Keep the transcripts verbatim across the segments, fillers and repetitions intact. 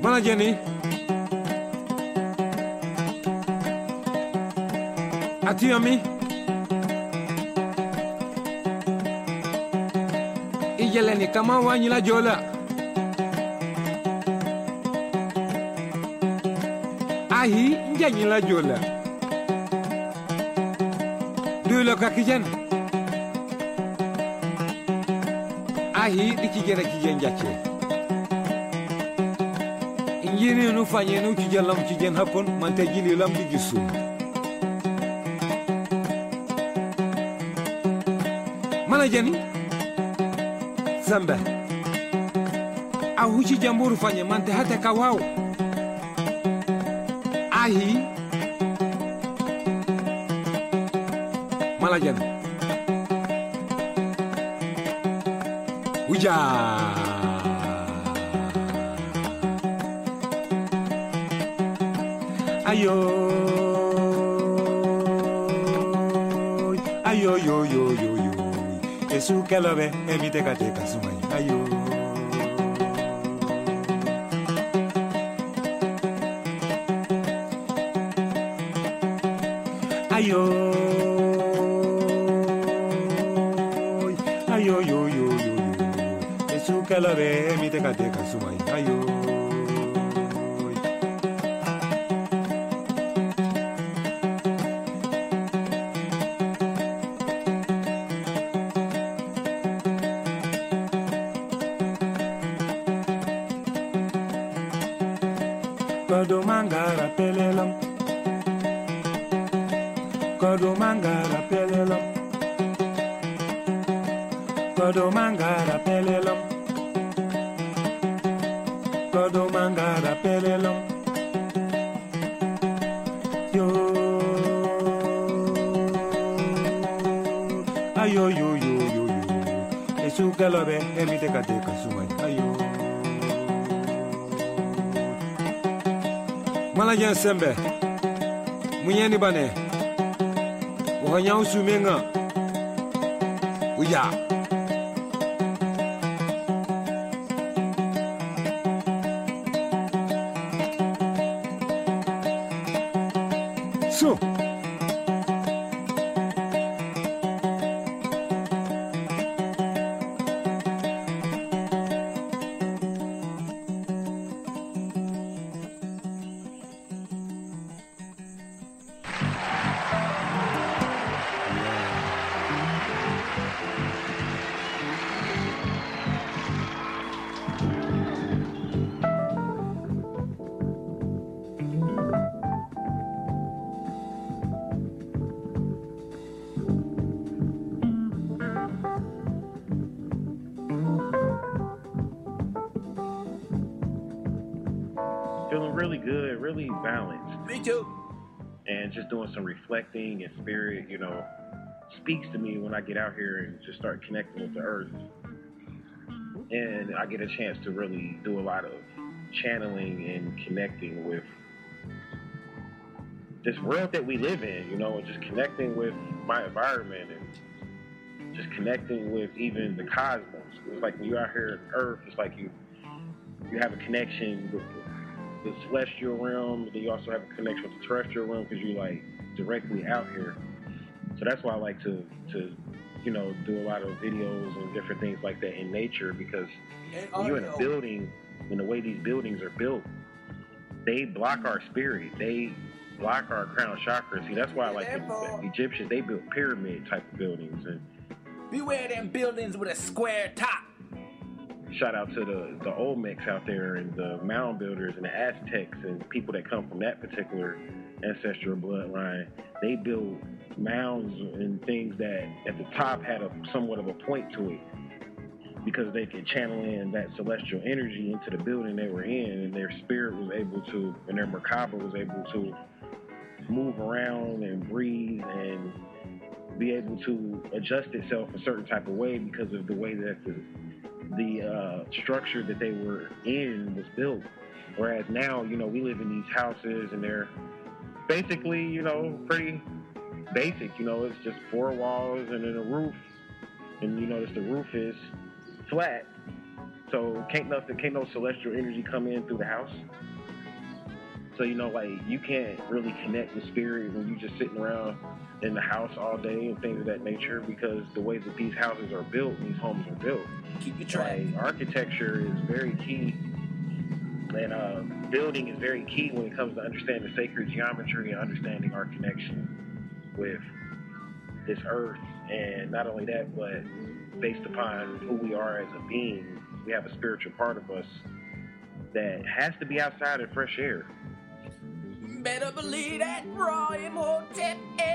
Mana Jenny Atiami Ijeleni kama wanyila jola Ahi njanyila jola Dulo kakijan Ahi dikijera kijen jache Injini nu fanye nu kijen lam kijen hapon mante jili lam di gisu Mana jani Samba Ahu kijen buru fanye mante hata kawao Ahi Mana jani Uja Ayo Ayo yo yo yo yo Esu kelobe emite kateka sumai Ayo Ayo Ayo yo yo yo Esu kelobe emite kateka sumai Ayo Kodo mangara pelelam Kodo mangara pelelam Kodo mangara pelelam Kodo mangara pelelam Yo Ayo yo yo yo yo Esu kelobe emite kateka sumai Ayo Malajan sembe Munyeni bane Wanya usumenga Uya So Feeling really good, really balanced. Me too. And just doing some reflecting and spirit, you know, speaks to me when I get out here and just start connecting with the earth. And I get a chance to really do a lot of channeling and connecting with this world that we live in, you know, and just connecting with my environment and just connecting with even the cosmos. It's like when you're out here on Earth, it's like you you have a connection with the, the celestial realm, but then you also have a connection with the terrestrial realm because you're like directly out here. So that's why I like to, to, you know, do a lot of videos and different things like that in nature, because when you're in a building, and the way these buildings are built, they block our spirit. They block our crown chakra. See, that's why I like the, the Egyptians, they built pyramid type of buildings. And beware them buildings with a square top. Shout out to the, the Olmecs out there and the mound builders and the Aztecs and people that come from that particular ancestral bloodline. They build mounds and things that at the top had a somewhat of a point to it, because they could channel in that celestial energy into the building they were in, and their spirit was able to, and their Merkaba was able to move around and breathe and be able to adjust itself a certain type of way because of the way that the the uh, structure that they were in was built. Whereas now, you know, we live in these houses and they're basically, you know, pretty basic. You know, it's just four walls and then a roof, and you notice the roof is flat, so can't nothing, can't no celestial energy come in through the house. So, you know, like, you can't really connect with spirit when you're just sitting around in the house all day and things of that nature, because the way that these houses are built and these homes are built. Keep your track. Like, architecture is very key, and uh, building is very key when it comes to understanding sacred geometry and understanding our connection with this earth. And not only that, but based upon who we are as a being, we have a spiritual part of us that has to be outside in fresh air. Better believe that Roy Motel.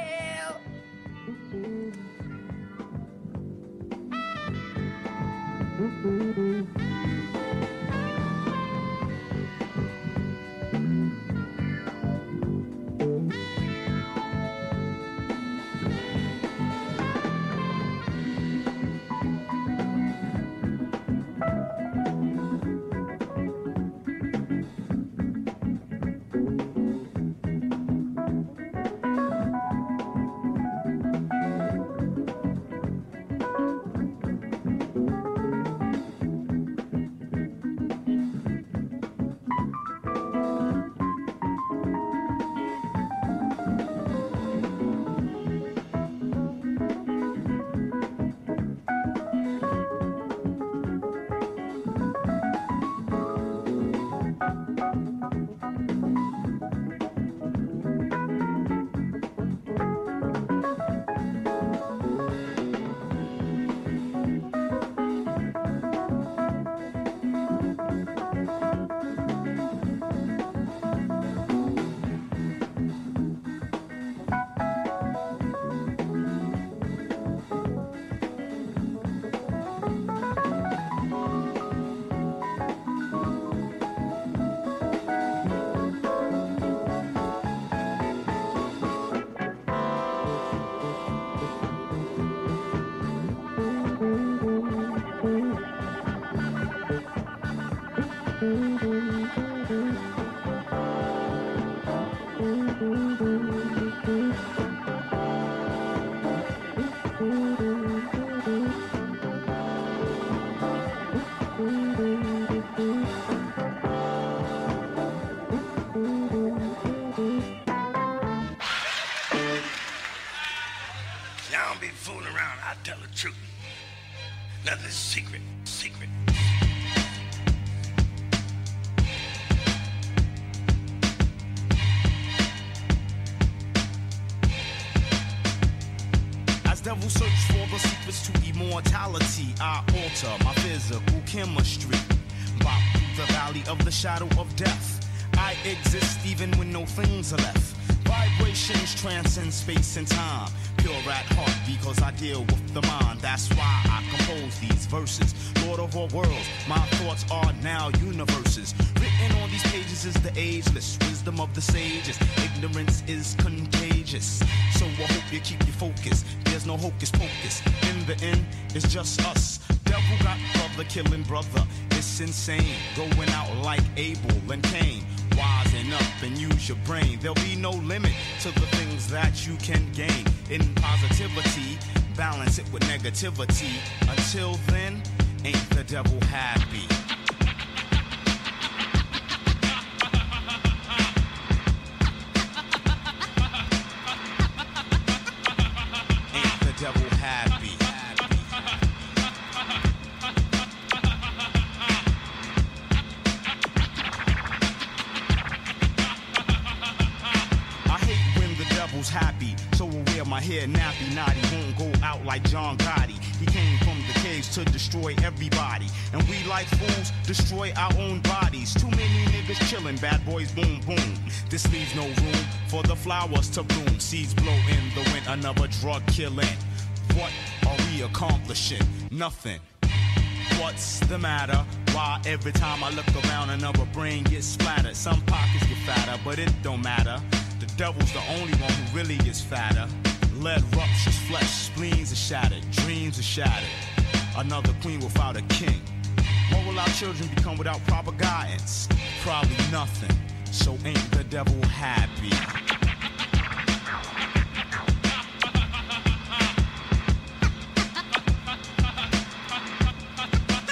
Y'all don't be fooling around. I tell the truth. Nothing's secret. Secret. As devils search for the secrets to immortality, I alter my physical chemistry. Bop through the valley of the shadow of death. I exist even when no things are left. Vibrations transcend space and time. Pure at heart because I deal with the mind. That's why I compose these verses. Lord of all worlds, my thoughts are now universes. Written on these pages is the ageless wisdom of the sages. Ignorance is contagious, so I hope you keep your focus. There's no hocus pocus. In the end, it's just us. Devil got brother killing brother. It's insane, going out like Abel and Cain. Wisen up and use your brain. There'll be no limit to the things that you can gain. In positivity, balance it with negativity. Until then, ain't the devil happy? Ain't the devil happy? Happy, so aware my hair nappy naughty won't go out like John Gotti. He came from the caves to destroy everybody, and we like fools destroy our own bodies. Too many niggas chillin', bad boys boom boom. This leaves no room for the flowers to bloom. Seeds blow in the wind, another drug killing. What are we accomplishing? Nothing. What's the matter? Why every time I look around another brain gets splattered? Some pockets get fatter, but it don't matter. The devil's the only one who really is fatter. Lead ruptures flesh, spleens are shattered, dreams are shattered. Another queen without a king. What will our children become without proper guidance? Probably nothing. So ain't the devil happy?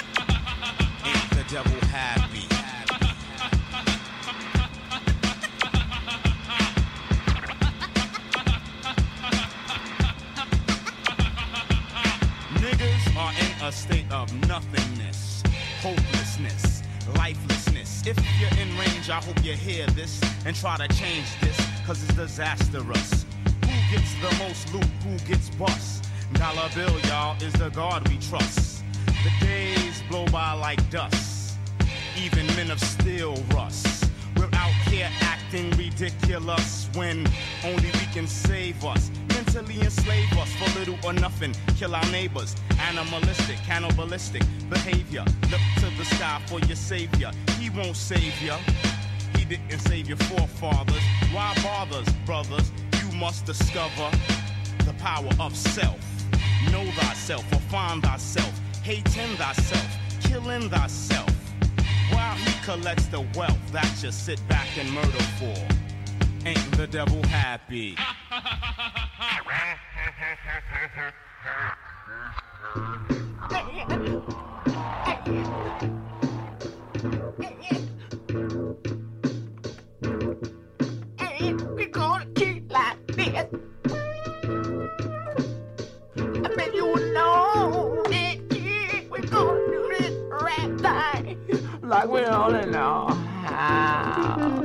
Ain't the devil happy? are in a state of nothingness, hopelessness, lifelessness. If you're in range, I hope you hear this and try to change this, cause it's disastrous. Who gets the most loot, who gets bust? Dollar bill, y'all, is the God we trust. The days blow by like dust, even men of steel rust. We're out here acting ridiculous when only we can save us. Mentally enslave us for little or nothing. Kill our neighbors. Animalistic, cannibalistic behavior. Look to the sky for your savior. He won't save ya. He didn't save your forefathers. Why bothers, brothers? You must discover the power of self. Know thyself or find thyself. Hating thyself, killing thyself. While he collects the wealth that you sit back and murder for. Ain't the devil happy? We're gonna keep like this. I bet you know that yeah, we're gonna do this rap thing like we only know how.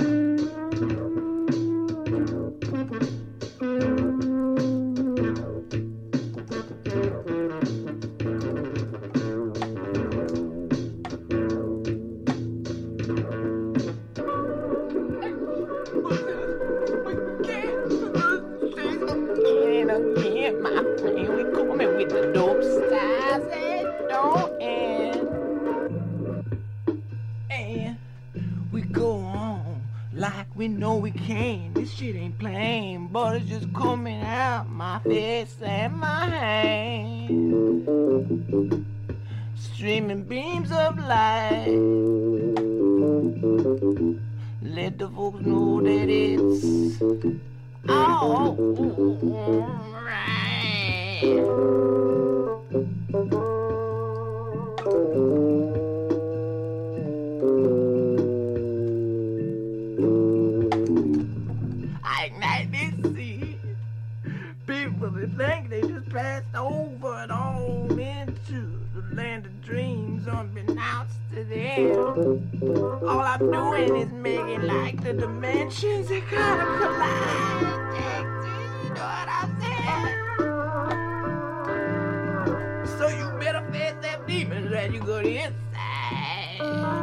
We know we can. This shit ain't plain, but it's just coming out my face and my hand. Streaming beams of light. Let the folks know that it's all right. Think they just passed over and on into the land of dreams unbeknownst to them. All I'm doing is making like the dimensions that kind of collide. You know what I'm saying? So you better face them demons as you go to the inside.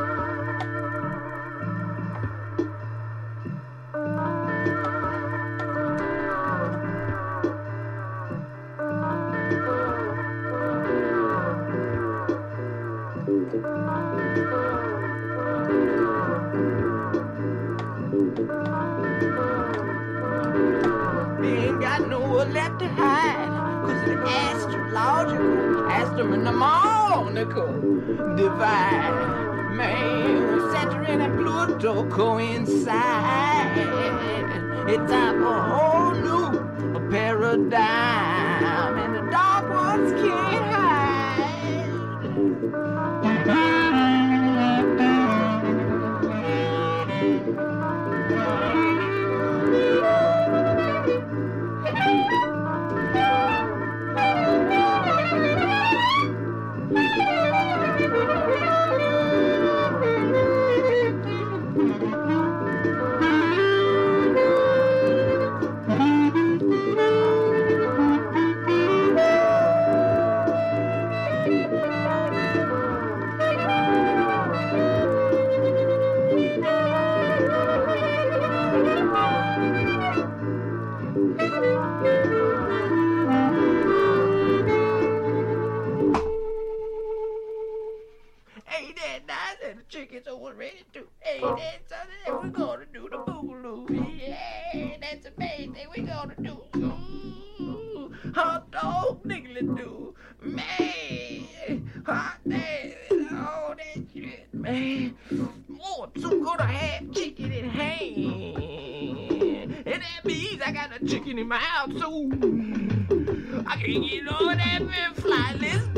Left to hide, cause the astrological, astronomical divide, man, Saturn and Pluto coincide. It's time for a whole new paradigm, and the dark ones can't hide. Chicken in my house, so I can't get on that flightless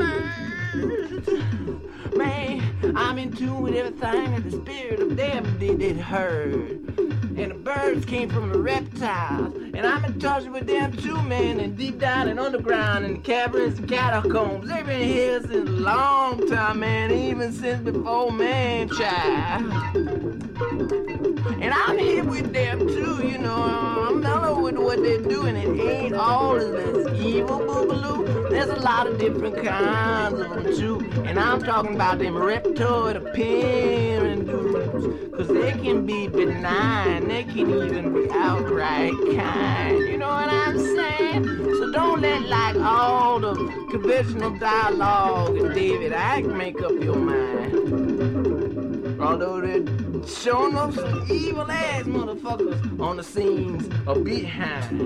bird. Man, I'm in tune with everything that the spirit of them did, did heard. and the birds came from the reptiles. And I'm in touch with them too, man, and deep down and underground in the caverns and catacombs. They've been here since a long time, man, even since before man, child. And I'm here with them too, you know, I'm mellow with what they're doing. It ain't all of this evil boogaloo. There's a lot of different kinds of them too. And I'm talking about them reptoid appearing dudes. Cause they can be benign, they can even be outright kind. You know what I'm saying? So don't let like all the conventional dialogue and David Icke make up your mind. Although they're showing up some evil ass motherfuckers on the scenes of behind.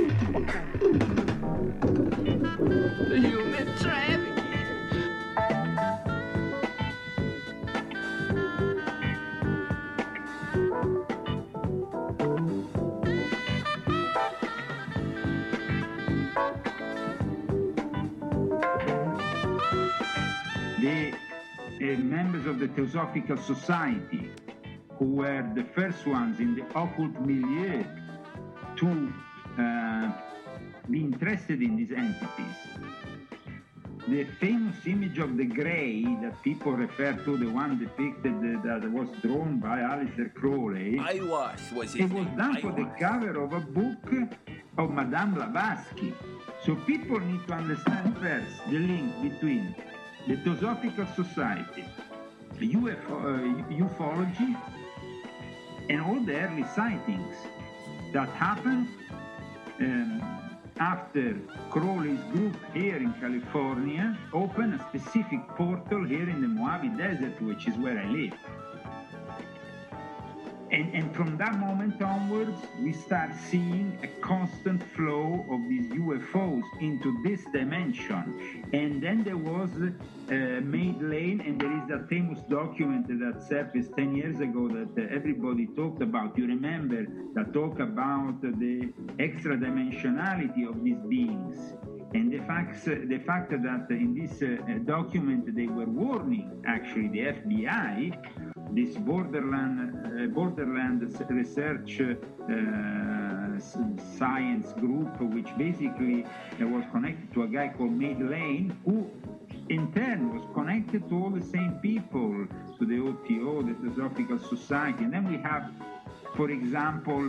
The human trafficking. The uh, members of the Theosophical Society, who were the first ones in the occult milieu to uh, be interested in these entities. The famous image of the Grey that people refer to, the one depicted uh, that was drawn by Aleister Crowley, Aiwass was his it was name. done for the Aiwass. cover of a book of Madame Blavatsky. So people need to understand first the link between the Theosophical Society, U F O, uh, ufology, and all the early sightings that happened um, after Crowley's group here in California opened a specific portal here in the Mojave Desert, which is where I live. And, and from that moment onwards, we start seeing a constant flow of these U F Os into this dimension. And then there was uh, Maid Lane, and there is that famous document that surfaced ten years ago that uh, everybody talked about. You remember that talk about uh, the extra dimensionality of these beings. And the fact, uh, the fact that in this uh, document they were warning, actually, the F B I, this borderland, uh, borderland research uh, science group, which basically uh, was connected to a guy called Maid Lane, who in turn was connected to all the same people, to the O T O, the Theosophical Society. And then we have, for example,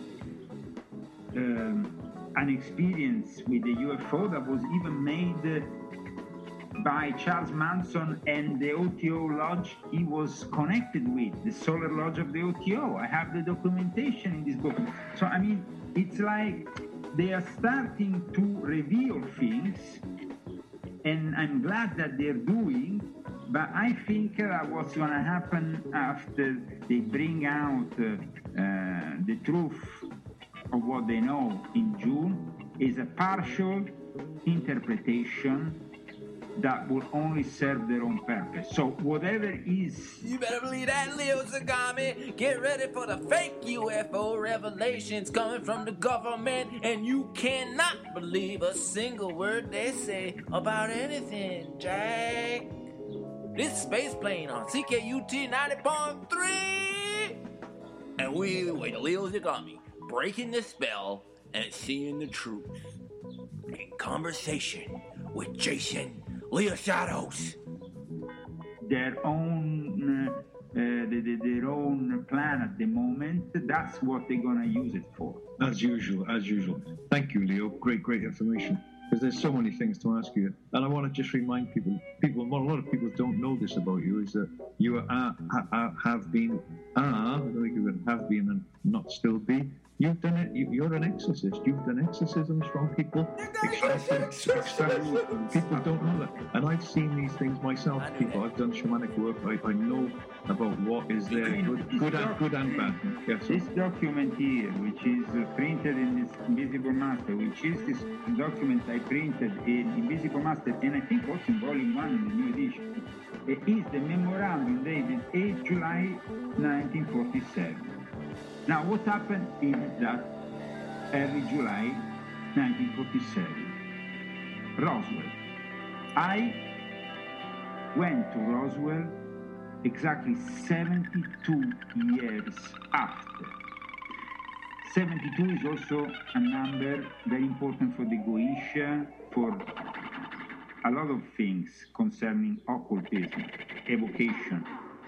um, an experience with the U F O that was even made uh, by Charles Manson and the O T O lodge he was connected with, the Solar Lodge of the O T O. I have the documentation in this book. So, I mean, it's like they are starting to reveal things, and I'm glad that they're doing, but I think uh, what's going to happen after they bring out uh, uh, the truth of what they know in June is a partial interpretation that will only serve their own purpose. So whatever is... You better believe that, Leo Zagami. Get ready for the fake U F O revelations coming from the government, and you cannot believe a single word they say about anything, Jack. This is Space Plane on C K U T ninety point three, and we with Leo Zagami breaking the spell and seeing the truth in conversation with Jason Leo Shadows. Their own, uh, uh, the, the, their own plan at the moment. That's what they're gonna use it for. As usual, as usual. Thank you, Leo. Great, great information. Because there's so many things to ask you, and I want to just remind people. People, what a lot of people don't know this about you is that you are, ha, have been, are. I don't think you would have been and not still be. You've done it. You, you're an exorcist. You've done exorcisms from people. People don't know that, and I've seen these things myself. People, I've done shamanic work. I, I know about what is there, good, good and good and bad. Yes. This document here, which is uh, printed in this Invisible Master, which is this document I printed in Invisible Master, and I think also in Volume One in the new edition, it is the memorandum dated eighth of July nineteen forty-seven. Now, what happened in that early July nineteen forty-seven? Roswell. I went to Roswell exactly seventy-two years after. seventy-two is also a number very important for the Goetia, for a lot of things concerning occultism, evocation.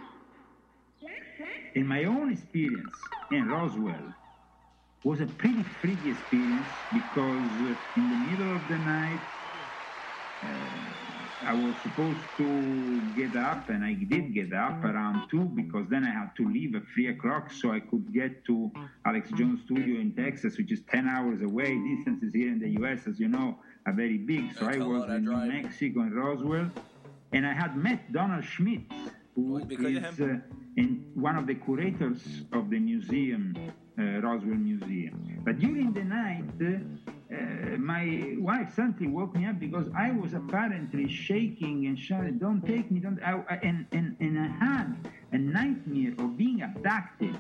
In my own experience in Roswell was a pretty freaky experience because uh, in the middle of the night, uh, I was supposed to get up, and I did get up around two because then I had to leave at three o'clock so I could get to Alex Jones' studio in Texas, which is ten hours away. Distances here in the U S, as you know, are very big. So I was in New Mexico and Roswell, and I had met Donald Schmidt, who is uh, in one of the curators of the museum, uh, Roswell Museum. But during the night, uh, uh, my wife suddenly woke me up because I was apparently shaking and shouting, "Don't take me, don't!" I, I, and, and, and I had a nightmare of being abducted.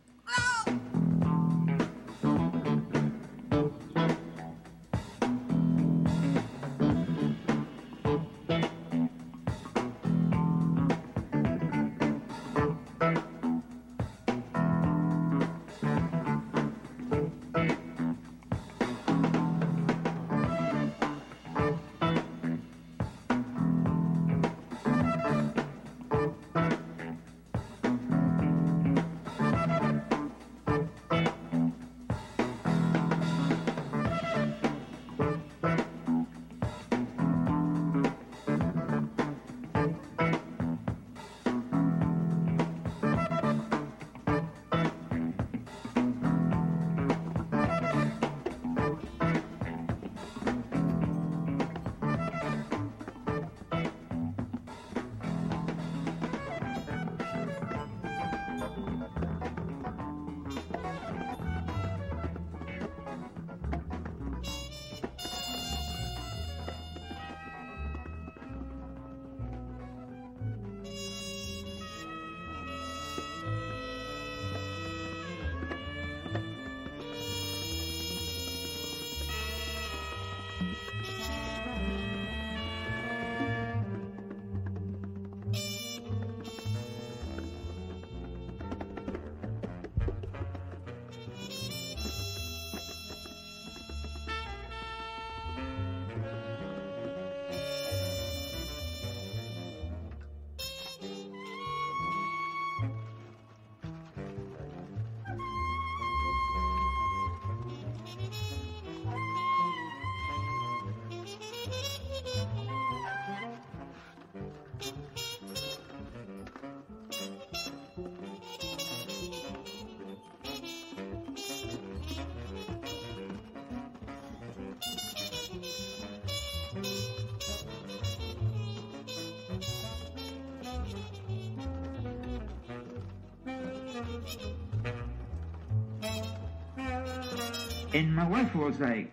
And my wife was like,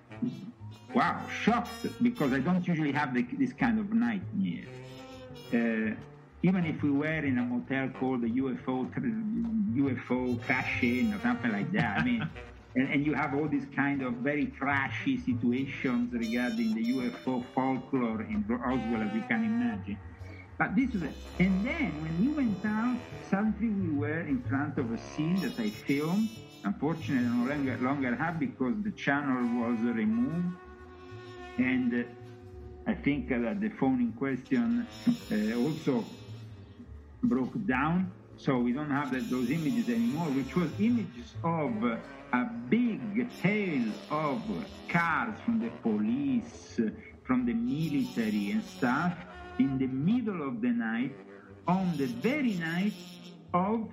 wow, shocked, because I don't usually have the, this kind of nightmare. Uh, even if we were in a motel called the U F O U F O crash-in or something like that, I mean, and, and you have all these kind of very trashy situations regarding the U F O folklore in Roswell, as you can imagine. But this was it. And then when we went out, suddenly we were in front of a scene that I filmed. Unfortunately, I no longer, longer have because the channel was removed. And uh, I think uh, that the phone in question uh, also broke down. So we don't have that, those images anymore, which was images of uh, a big tail of cars from the police, uh, from the military and stuff, in the middle of the night, on the very night of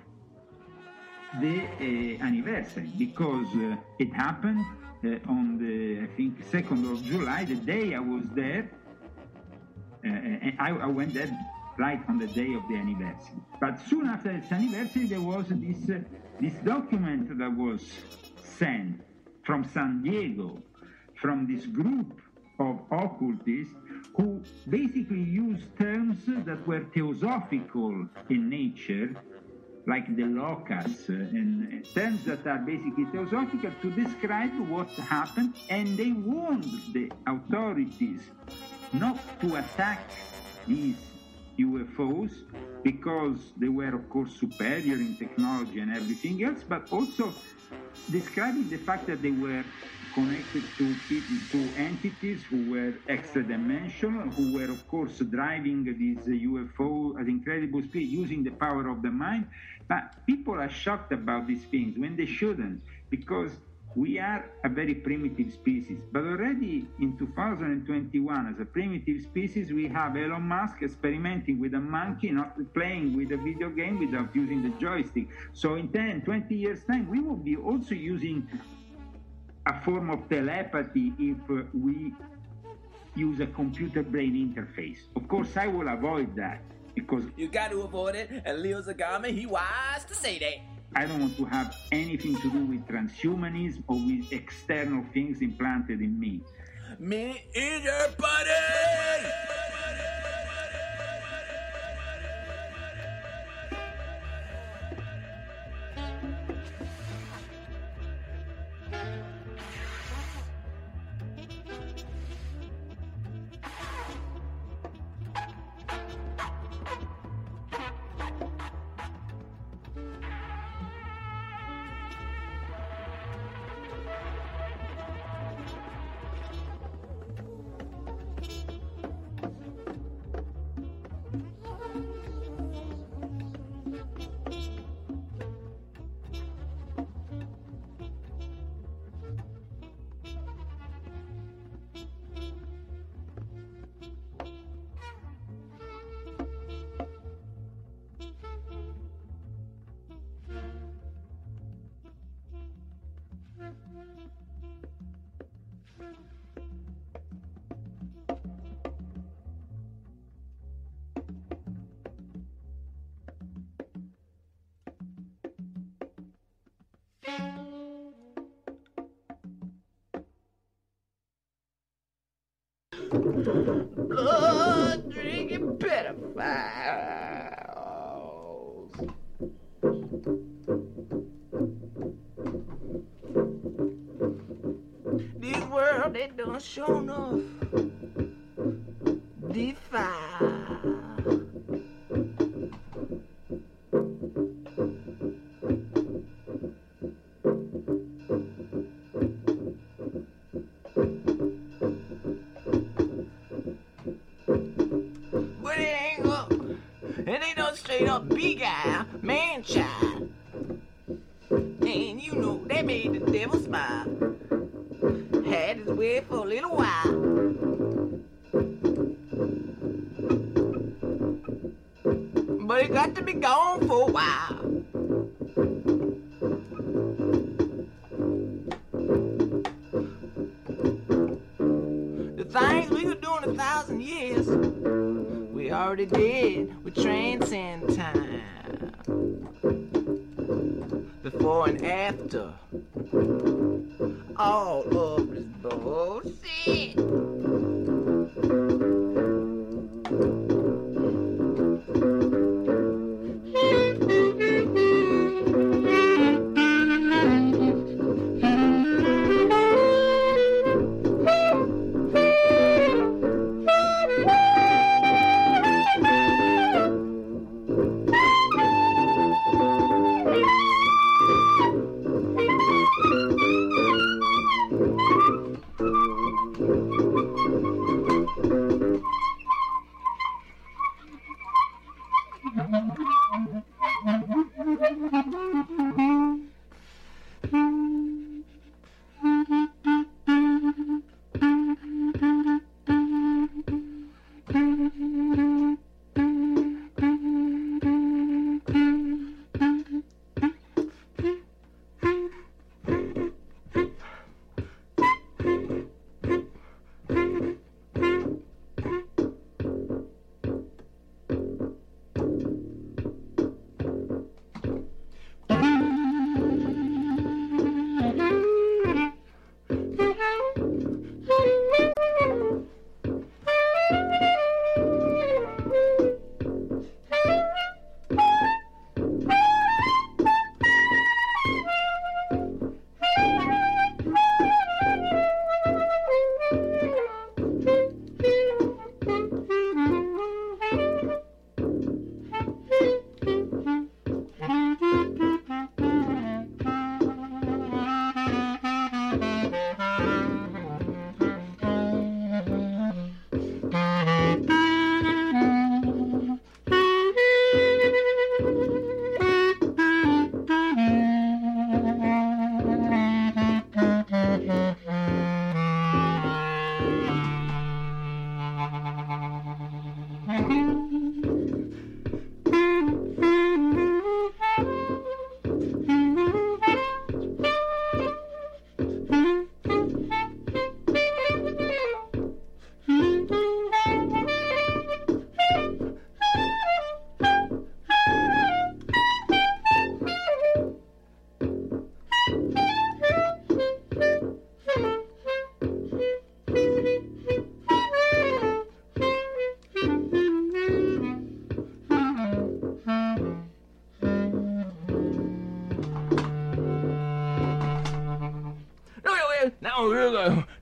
the uh, anniversary, because uh, it happened uh, on the, I think, second of July, the day I was there, uh, and I, I went there right on the day of the anniversary. But soon after its anniversary, there was this, uh, this document that was sent from San Diego, from this group of occultists who basically used terms that were theosophical in nature, like the locus, uh, and terms that are basically theosophical to describe what happened, and they warned the authorities not to attack these U F Os because they were, of course, superior in technology and everything else, but also describing the fact that they were connected to people, to entities who were extra-dimensional, who were, of course, driving these U F O at incredible speed, using the power of the mind. But people are shocked about these things when they shouldn't, because we are a very primitive species. But already in two thousand twenty-one, as a primitive species, we have Elon Musk experimenting with a monkey, not playing with a video game without using the joystick. So in ten, twenty years' time, we will be also using a form of telepathy if uh, we use a computer-brain interface. Of course, I will avoid that because you got to avoid it, and Leo Zagami, he wise to say that. I don't want to have anything to do with transhumanism or with external things implanted in me. Me either, buddy! Blood drinking pedophiles. This world, they done show enough defile. Straight up big eye, man child. And you know, they made the devil smile. Had his way for a little while. But it got to be gone for a while. The things we could do in a thousand years, we already did. We transcend time. Before and after. All of this bullshit.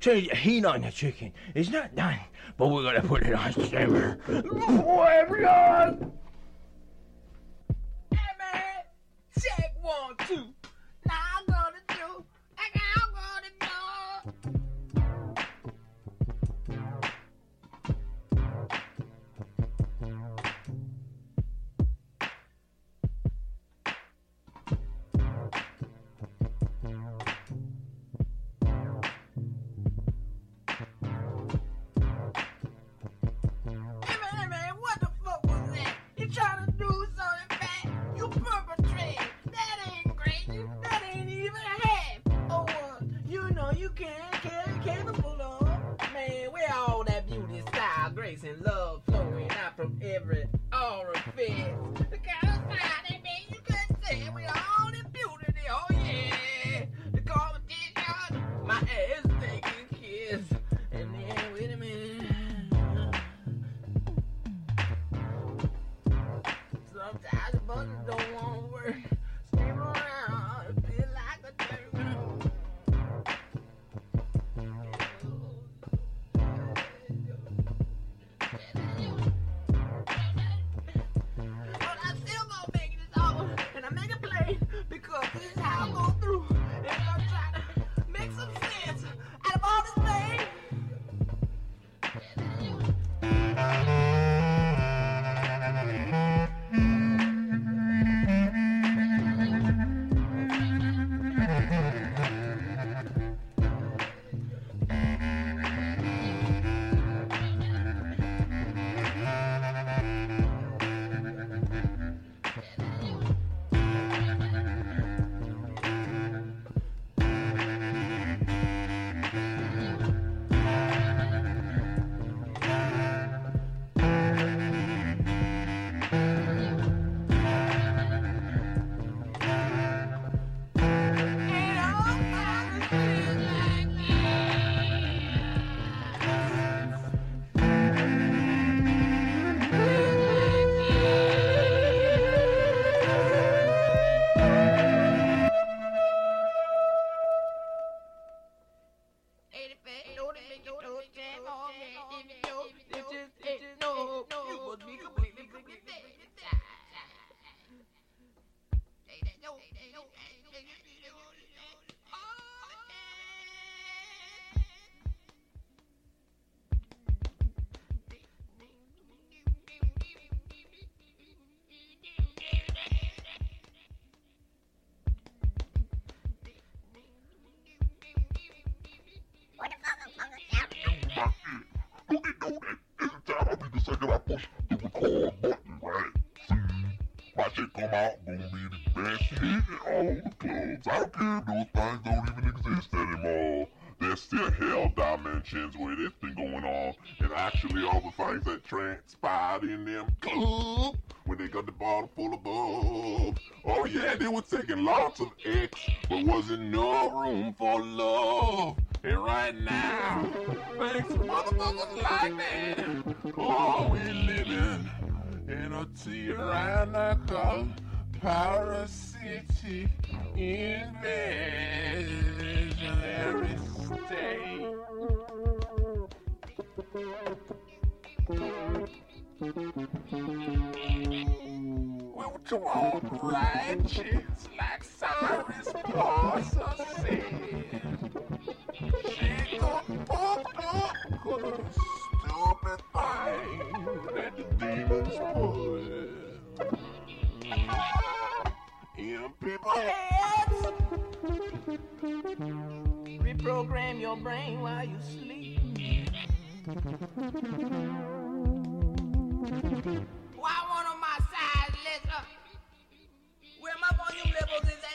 change the heat on the chicken. It's not done, but we're gonna put it on simmer. Oh, everyone! Hey man, check one, two. Now I'm gonna do, like I'm gonna do. Hey man, hey man, what the fuck was that? You trying to do something bad? You perpetrate. That ain't great. That ain't even half. Oh, uh, you know you can't carry capable of. Man, where all that beauty, style, grace, and love flowing out from every orifice? The kind of style that made you couldn't say we all in beauty. Oh yeah, the competition, my ass taking kiss, and then wait a minute. Sometimes the buttons don't want to work. Scream around, it feel like a turtle. But I still gonna make this over, and I make a play because this is how I go through. And I'm trying to make some sense out of all this pain. My shit come out, gonna be the best shit in all the clubs. I don't care if those things don't even exist anymore. There's still hell dimensions where this been going on, and actually all the things that transpired in them clubs when they got the bottle full of bub. Oh yeah, they were taking lots of X, but wasn't no room for love. And right now, thanks to motherfuckers like that, oh, we living in a tyrannical parasitic imaginary state. Well, to all righteous like Cyrus Parser said, she got fucked up with a stupid thing that the demons put in people's heads. Reprogram your brain while you sleep. Why one of my sides lets up? Where my volume levels is at?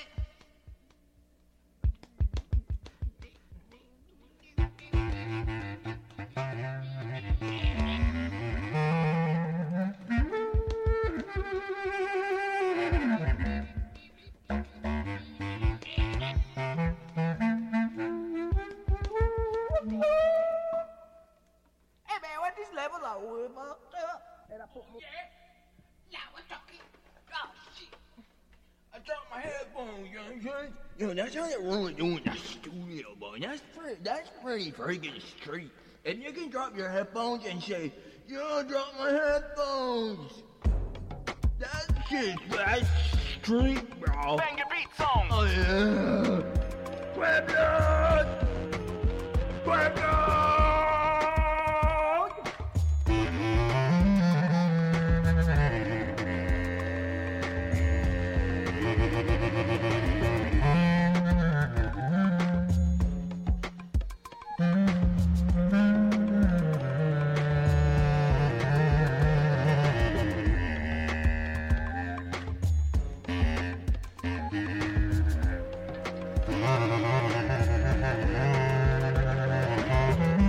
Hey man, what these levels are worth up? And I put more. Yeah. Now we're talking. Oh shit. I I dropped my headphones, you know what I'm saying? Yo, that's how they really do in the studio, boy. That's pretty, that's pretty freaking street. If you can drop your headphones and say, yo, I dropped my headphones. That shit, that's street, bro. Bang your beat song. Oh, yeah. Pueblos! Pueblos! Thank you.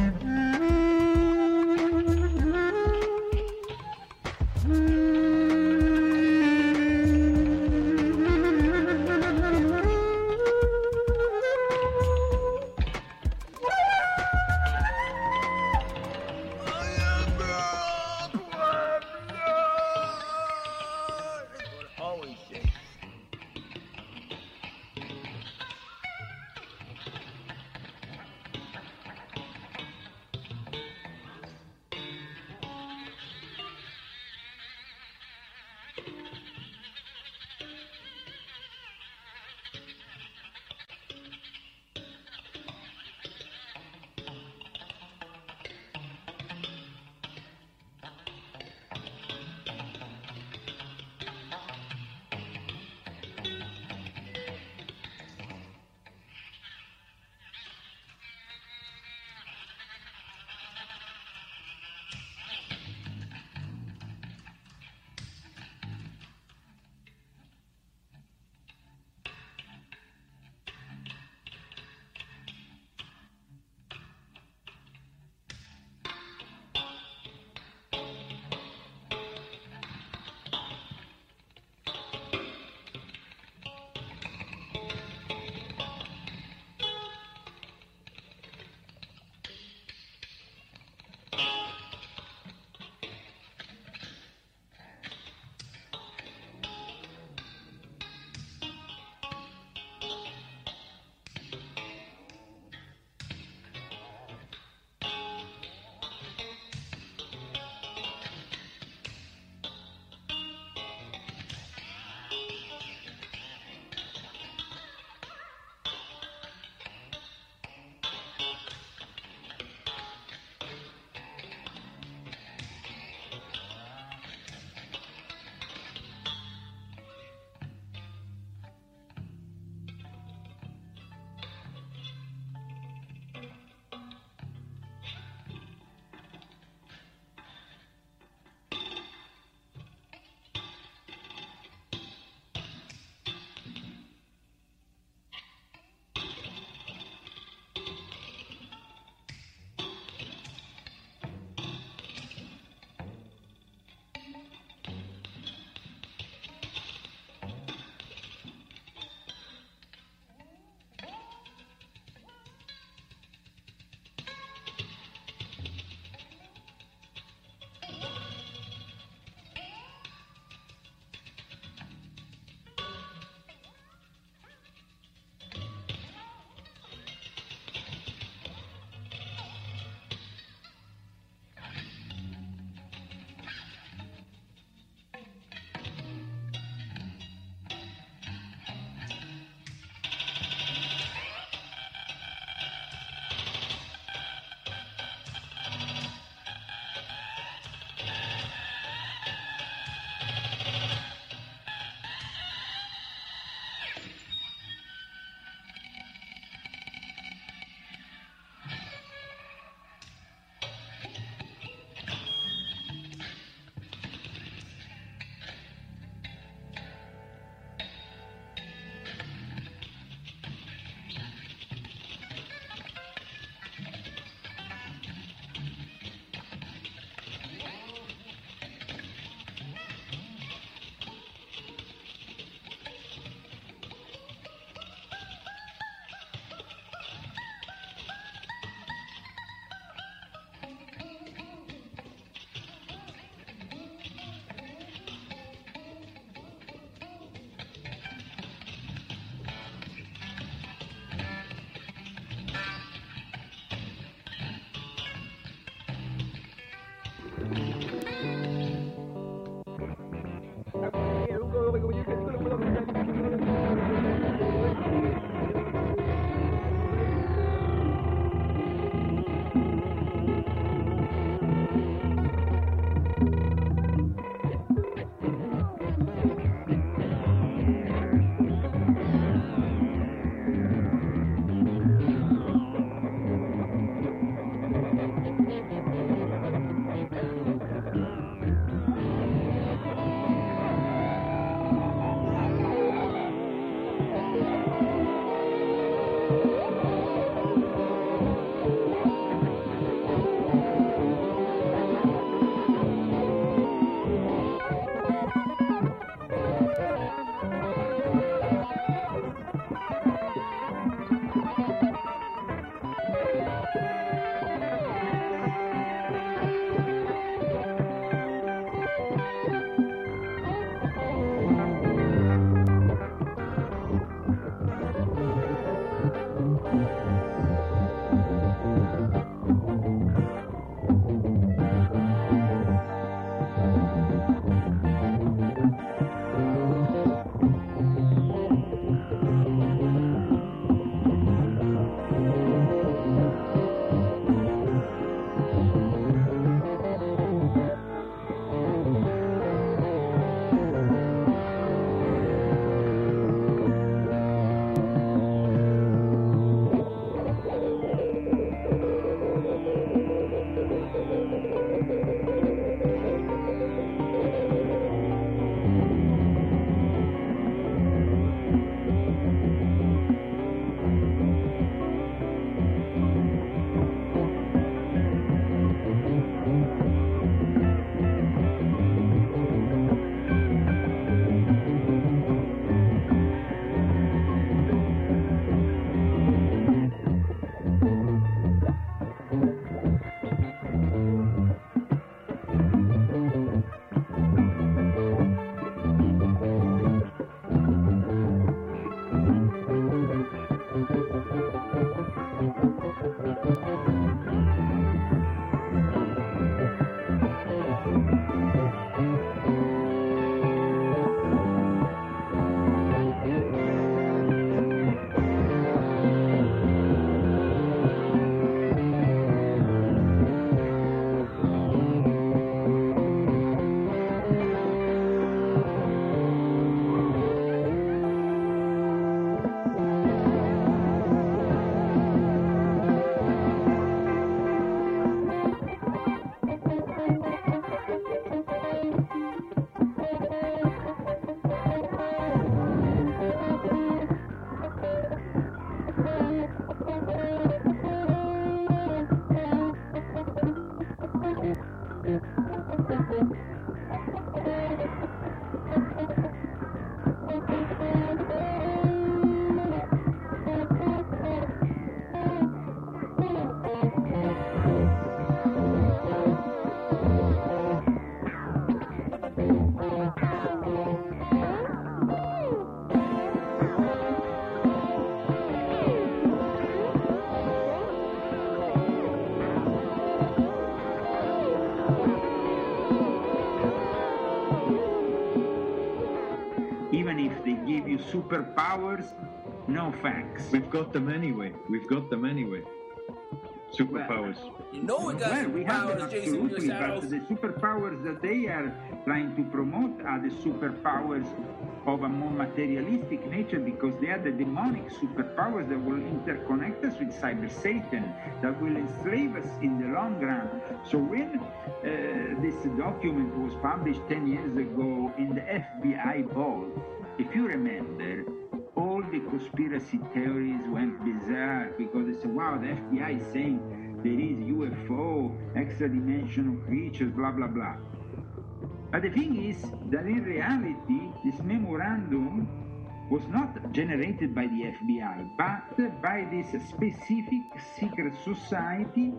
Even if they give you superpowers, no thanks. We've got them anyway. We've got them anyway. Superpowers. You know we got Well, we have them superpowers, Jason absolutely, but Gonzalez. the superpowers that they are trying to promote are the superpowers of a more materialistic nature, because they are the demonic superpowers that will interconnect us with cyber Satan, that will enslave us in the long run. So when uh, this document was published ten years ago in the F B I vault, if you remember, all the conspiracy theories went bizarre because they said, wow, the F B I is saying there is U F O, extra-dimensional creatures, blah, blah, blah. But the thing is that in reality, this memorandum was not generated by the F B I, but by this specific secret society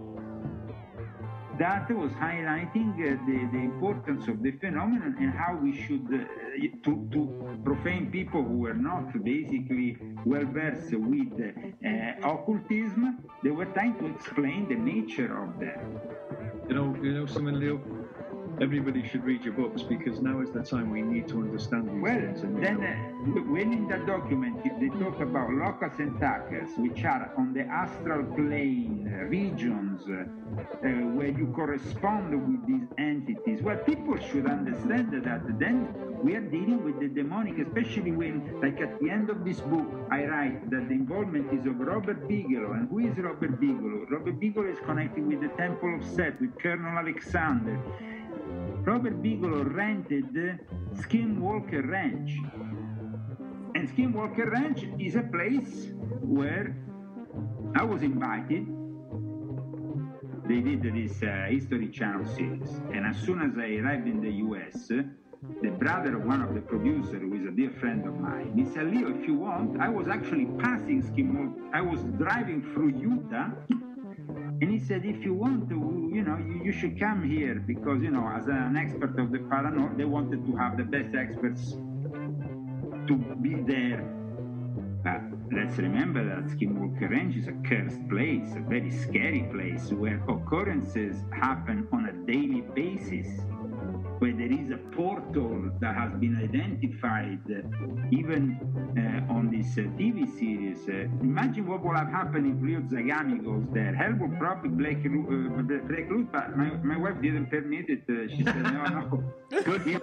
that was highlighting uh, the, the importance of the phenomenon and how we should, uh, to, to profane people who were not basically well versed with uh, occultism, they were trying to explain the nature of that. You know, you know something, Leo? Everybody should read your books, because now is the time we need to understand these Well, things. And, then know. uh, when in that document they talk about locus and tachus, which are on the astral plane uh, regions uh, uh, where you correspond with these entities, well, people should understand that then we are dealing with the demonic, especially when, like at the end of this book, I write that the involvement is of Robert Bigelow. And who is Robert Bigelow? Robert Bigelow is connected with the Temple of Set, with Colonel Alexander. Robert Bigelow rented Skinwalker Ranch. And Skinwalker Ranch is a place where I was invited. They did this uh, History Channel series. And as soon as I arrived in the U S, the brother of one of the producers, who is a dear friend of mine, he said, Leo, if you want, I was actually passing Skinwalker. I was driving through Utah. And he said, if you want to, you know, you, you should come here because, you know, as an expert of the paranormal, they wanted to have the best experts to be there. But let's remember that Skinwalker Ranch is a cursed place, a very scary place where occurrences happen on a daily basis, where there is a portal that has been identified uh, even uh, on this uh, T V series. Uh, imagine what will have happened if Leo Zagami goes there. Hell will probably break, uh, break loose, but my, my wife didn't permit it. Uh, she said, no, no, good here.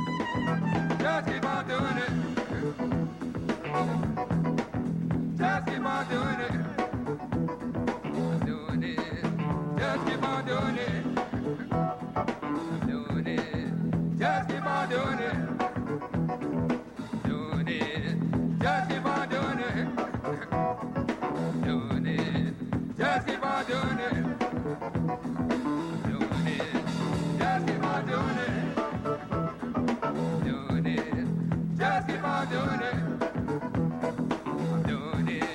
Just keep on doing it. Just keep on doing it. Doing it. Just keep on doing it. Doing it. Just keep on doing it. Doing it. Just keep on doing it. Doing it. Just keep on doing it. Doing it. Just keep on doing it. Doing it. Just keep on doing it. Doing it.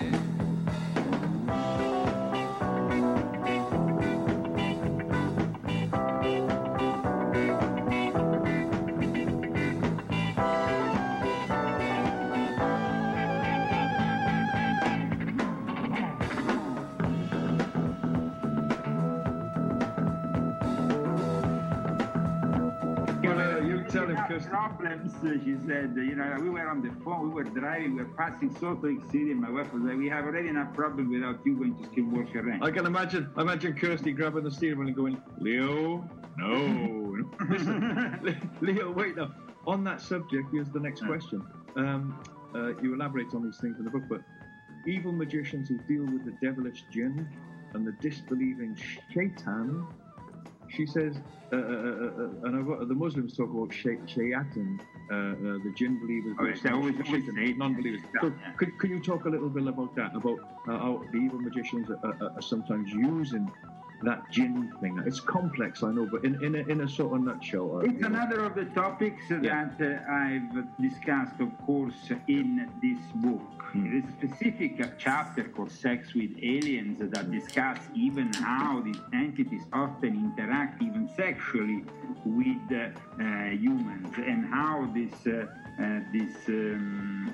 Tell him, have Kirsten. problems, uh, she said. You know, we were on the phone, we were driving, we were passing Salt Lake City, and my wife was like, we have already enough problem without you going to Skillworker Ranch. I can imagine, imagine Kirsty grabbing the steering wheel and going, Leo, no. Listen, Leo, wait now. On that subject, here's the next question. Um, uh, you elaborate on these things in the book, but evil magicians who deal with the devilish jinn and the disbelieving shaitan. She says, uh, uh, uh, and I've, the Muslims talk about shay- shayatan, uh, uh, the jinn believers, Oh, yes, they always shaitan, say non-believers. yeah, So, yeah. could, could you talk a little bit about that, about uh, how the evil magicians are, are, are sometimes using that jinn thing? It's complex, I know, but in, in, a, in a sort of nutshell. Uh, It's you know. another of the topics Yeah. that uh, I've discussed, of course, in this book. Hmm. There is a specific uh, chapter called Sex with Aliens that discuss even how these entities often interact, even sexually, with uh, uh, humans, and how this uh, uh, this um,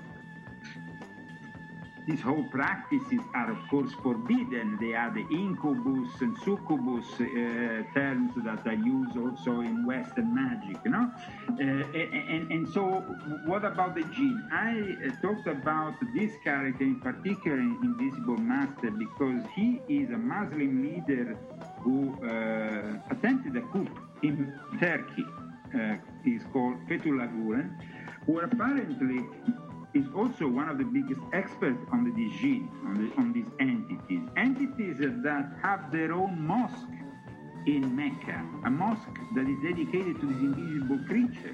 these whole practices are, of course, forbidden. They are the incubus and succubus uh, terms that are used also in Western magic, you know? Uh, and, and so, what about the jinn? I uh, talked about this character in particular in Invisible Master because he is a Muslim leader who uh, attempted a coup in Turkey. Uh, he's called Fethullah Gulen, who apparently is also one of the biggest experts on the jinn, on, the, on these entities. Entities that have their own mosque in Mecca, a mosque that is dedicated to these invisible creatures.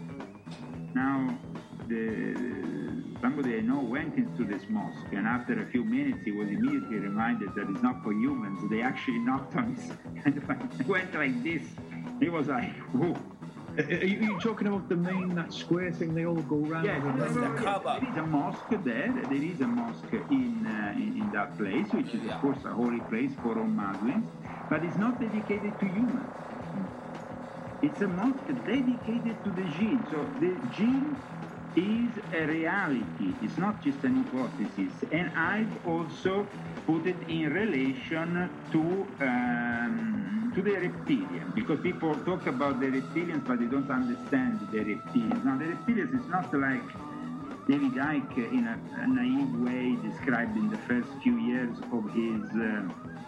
Now, the, somebody I know went into this mosque, and after a few minutes, he was immediately reminded that it's not for humans. They actually knocked on his and went like this. He was like, whoa. Are you, are you talking about the main, that square thing they all go round? Yes, and That's there the Kaaba. is a mosque there. There is a mosque in, uh, in in that place, which is Yeah. of course a holy place for all Muslims, but it's not dedicated to humans. It's a mosque dedicated to the jinn. So the jinn is a reality. It's not just an hypothesis. And I've also put it in relation to um, to the reptilian, because people talk about the reptilians, but they don't understand the reptilians. Now, the reptilians is not like David Icke, in a, a naive way, described in the first few years of his uh,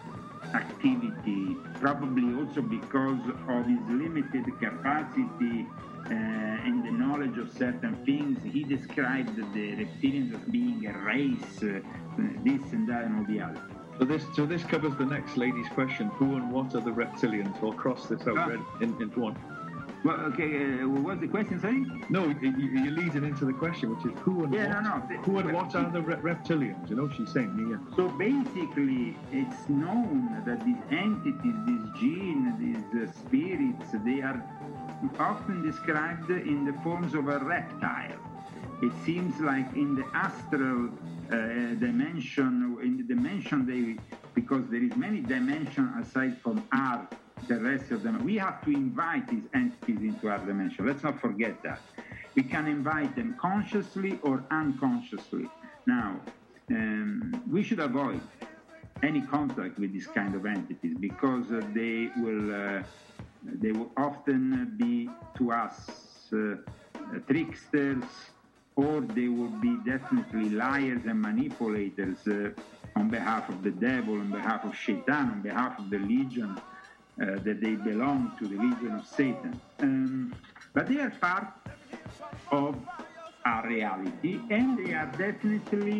activity, probably also because of his limited capacity uh, and the knowledge of certain things. He described the reptilians as being a race, uh, this and that and all the other. So this, so this covers the next lady's question. Who and what are the reptilians? We'll cross this out Ah. red in, in one. Well, okay, uh, what's the question, sorry? No, you, you- you're leading into the question, which is who and Yeah, what? no, no. the- Who and what are the re- reptilians? You know, she's saying, yeah. So basically, it's known that these entities, these jinn, these uh, spirits, they are often described in the forms of a reptile. It seems like in the astral uh, dimension, in the dimension they, because there is many dimensions aside from our, the rest of them. We have to invite these entities into our dimension. Let's not forget that. We can invite them consciously or unconsciously. Now, um, we should avoid any contact with this kind of entities because uh, they will uh, they will often be to us uh, uh, tricksters, or they will be definitely liars and manipulators uh, on behalf of the devil, on behalf of Shaitan, on behalf of the legion uh, that they belong to, the legion of Satan. Um, but they are part of our reality, and they are definitely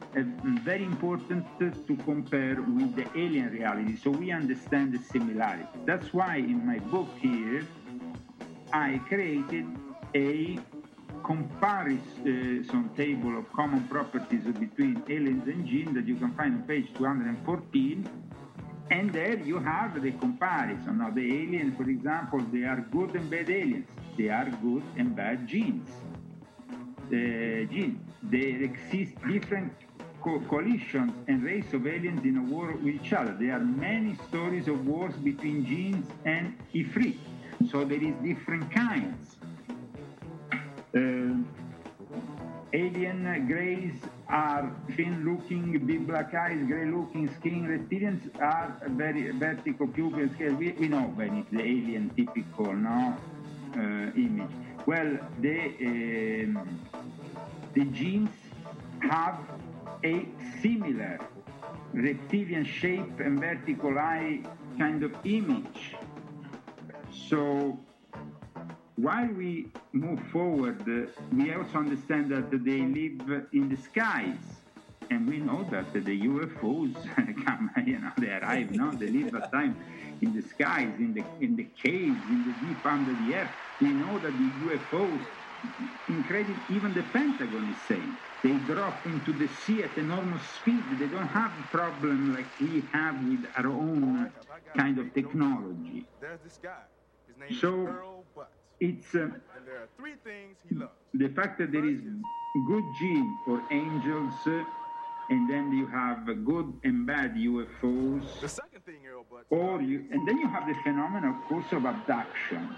uh, very important to compare with the alien reality, so we understand the similarities. That's why in my book here, I created a comparison table of common properties between aliens and jinn that you can find on page two hundred fourteen. And there you have the comparison. Now, the aliens, for example, they are good and bad aliens. They are good and bad genes. The genes. There exist different co- coalitions and race of aliens in a war with each other. There are many stories of wars between genes and Ifrit. So there is different kinds. Uh, alien greys are thin-looking, big black eyes, gray-looking skin. Reptilians are very vertical pupils. We, we know when it's the alien typical, no, uh, image. Well, the um, the genes have a similar reptilian shape and vertical eye kind of image. So while we move forward, uh, we also understand that they live in the skies. And we know that the U F Os come, you know, they arrive, no? They live at time in the skies, in the in the caves, in the deep under the earth. We know that the U F Os, incredible, even the Pentagon is saying, they drop into the sea at enormous speed. They don't have a problem like we have with our own kind of technology. There's this guy. His name So, is Earl Butts. It's uh, And there are three things he loves. the fact that there is good gene or angels, uh, and then you have uh, good and bad U F Os. The second thing Earl Butts Or you, and then you have the phenomenon, of course, of abductions.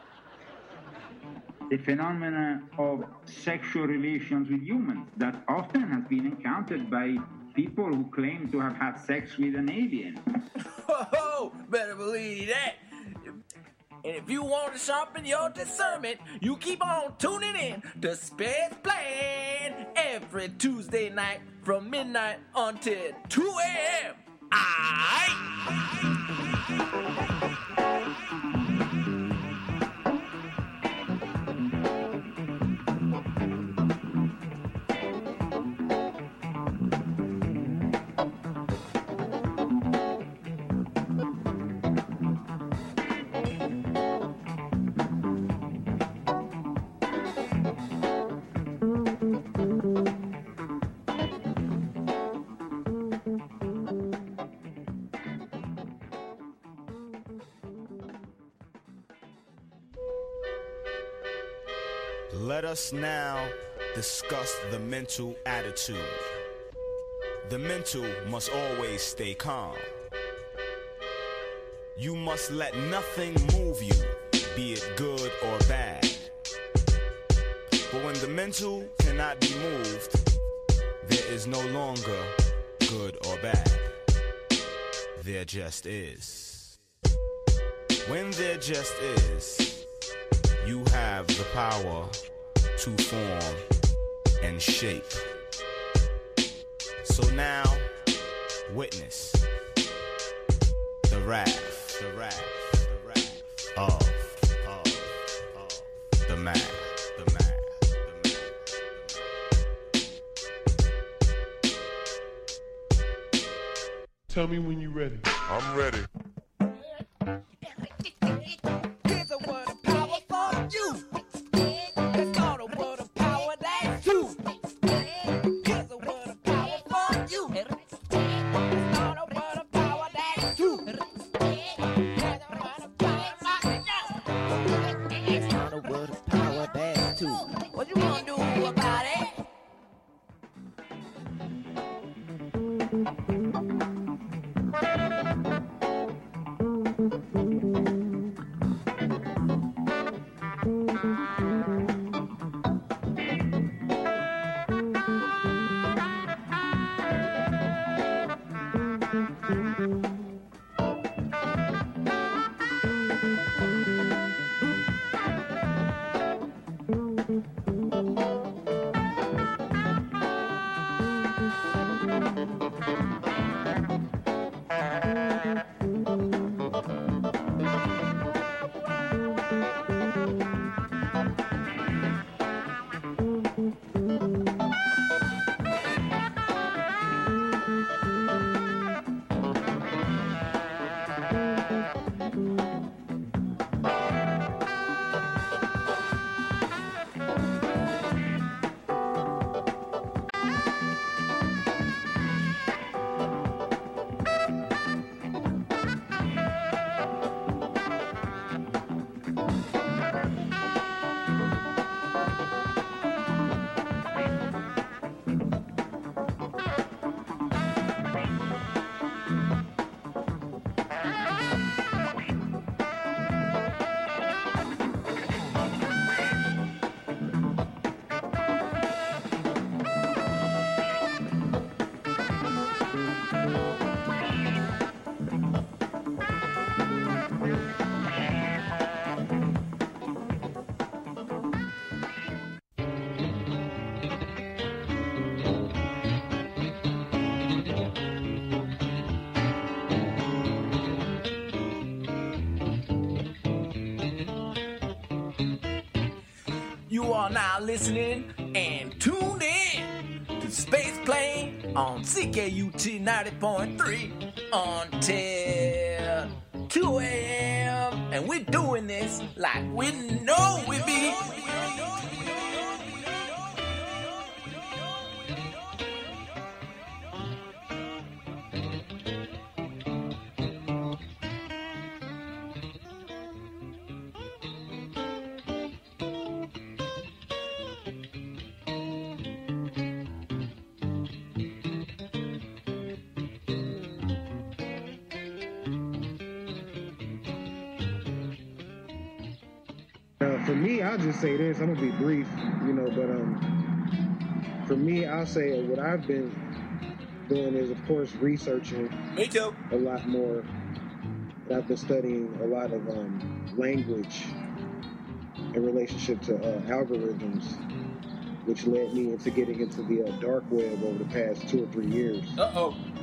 The phenomena of sexual relations with humans that often has been encountered by people who claim to have had sex with an alien. Oh, better believe that. And if you want to sharpen your discernment, you keep on tuning in to Space Plan every Tuesday night from midnight until two a.m. Aight? Let us now discuss the mental attitude. The mental must always stay calm. You must let nothing move you, be it good or bad. But when the mental cannot be moved, there is no longer good or bad. There just is. When there just is, you have the power to form and shape. So now, witness the wrath, the wrath, the wrath of, of, of the man, the man, the man, the man. Tell me when you're ready. I'm ready. Here's a word of power for you. Let's call a word of power that's you. Here's a word of power for you. Let's call a word of power that's you. Here's a word of power right now. Let's call a word of power that's you. What you gonna do about it? now listening and tuned in to Space Plane on C K U T ninety point three until two a.m. And we're doing this like we know we be. For me, I'll just say this. I'm gonna be brief, you know, but um, for me, I'll say what I've been doing is, of course, researching. Me too. A lot more. I've been studying a lot of um, language in relationship to uh, algorithms, which led me into getting into the uh, dark web over the past two or three years. Uh oh.